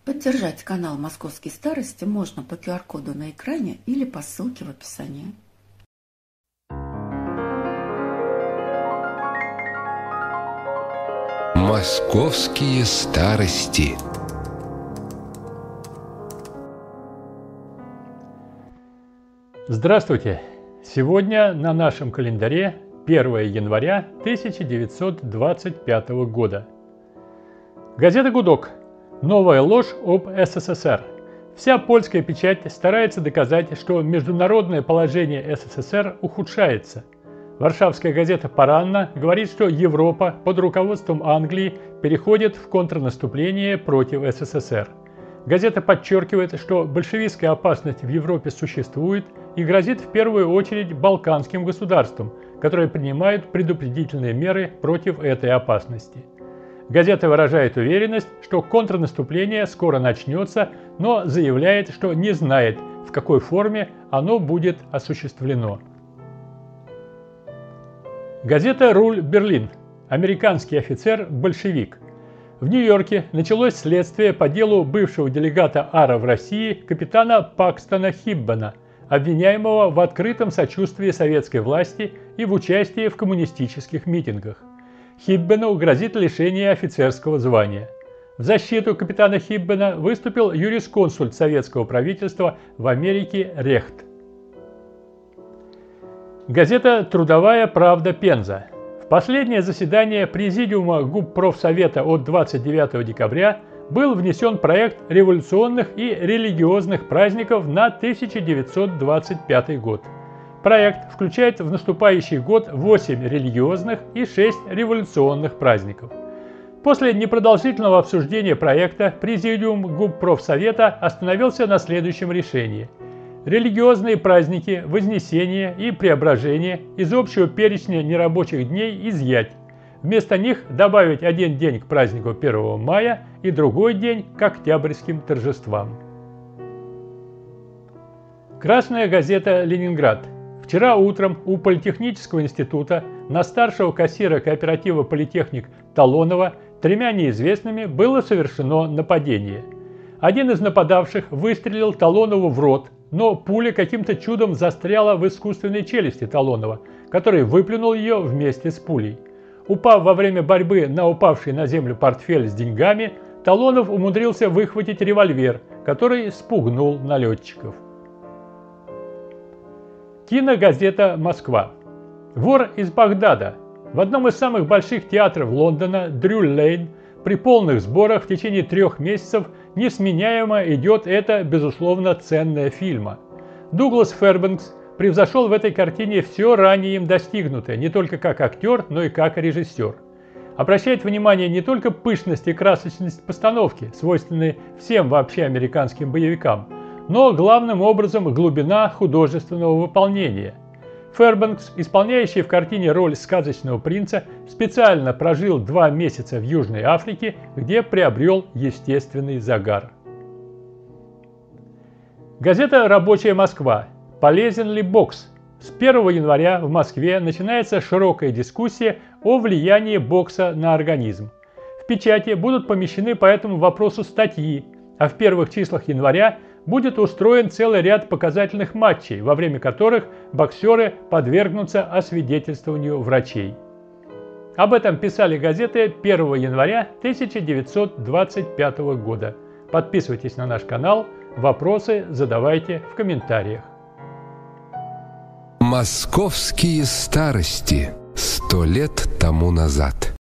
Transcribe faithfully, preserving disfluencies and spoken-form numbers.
Поддержать канал «Московские старости» можно по ку ар-коду на экране или по ссылке в описании. Московские старости. Здравствуйте! Сегодня на нашем календаре первое января тысяча девятьсот двадцать пятого года. Газета «Гудок». Новая ложь об эс эс эс эр. Вся польская печать старается доказать, что международное положение эс эс эс эр ухудшается. Варшавская газета «Паранна» говорит, что Европа под руководством Англии переходит в контрнаступление против эс эс эс эр. Газета подчеркивает, что большевистская опасность в Европе существует и грозит в первую очередь балканским государствам, которые принимают предупредительные меры против этой опасности. Газета выражает уверенность, что контрнаступление скоро начнется, но заявляет, что не знает, в какой форме оно будет осуществлено. Газета «Руль Берлин». Американский офицер-большевик. В Нью-Йорке началось следствие по делу бывшего делегата АРА в России капитана Пакстона Хиббена, обвиняемого в открытом сочувствии советской власти и в участии в коммунистических митингах. Хиббену грозит лишение офицерского звания. В защиту капитана Хиббена выступил юрисконсульт советского правительства в Америке Рехт. Газета «Трудовая правда. Пенза». В последнее заседание Президиума Губпрофсовета от двадцать девятого декабря был внесен проект революционных и религиозных праздников на тысяча девятьсот двадцать пятый год. Проект включает в наступающий год восемь религиозных и шесть революционных праздников. После непродолжительного обсуждения проекта Президиум Губпрофсовета остановился на следующем решении. Религиозные праздники Вознесения и Преображения из общего перечня нерабочих дней изъять. Вместо них добавить один день к празднику первого мая и другой день к октябрьским торжествам. Красная газета «Ленинград». Вчера утром у Политехнического института на старшего кассира кооператива «Политехник» Талонова тремя неизвестными было совершено нападение. Один из нападавших выстрелил Талонову в рот, но пуля каким-то чудом застряла в искусственной челюсти Талонова, который выплюнул ее вместе с пулей. Упав во время борьбы на упавший на землю портфель с деньгами, Талонов умудрился выхватить револьвер, который спугнул налетчиков. Киногазета «Москва». Вор из Багдада. В одном из самых больших театров Лондона, Дрю-Лейн, при полных сборах в течение трех месяцев несменяемо идет эта, безусловно, ценная фильма. Дуглас Фэрбенкс превзошел в этой картине все ранее им достигнутое, не только как актер, но и как режиссер. Обращает внимание не только пышность и красочность постановки, свойственные всем вообще американским боевикам, но главным образом глубина художественного выполнения. Фэрбенкс, исполняющий в картине роль сказочного принца, специально прожил два месяца в Южной Африке, где приобрел естественный загар. Газета «Рабочая Москва». Полезен ли бокс? С первого января в Москве начинается широкая дискуссия о влиянии бокса на организм. В печати будут помещены по этому вопросу статьи, а в первых числах января будет устроен целый ряд показательных матчей, во время которых боксеры подвергнутся освидетельствованию врачей. Об этом писали газеты первого января тысяча девятьсот двадцать пятого года. Подписывайтесь на наш канал, вопросы задавайте в комментариях. Московские старости. Сто лет тому назад.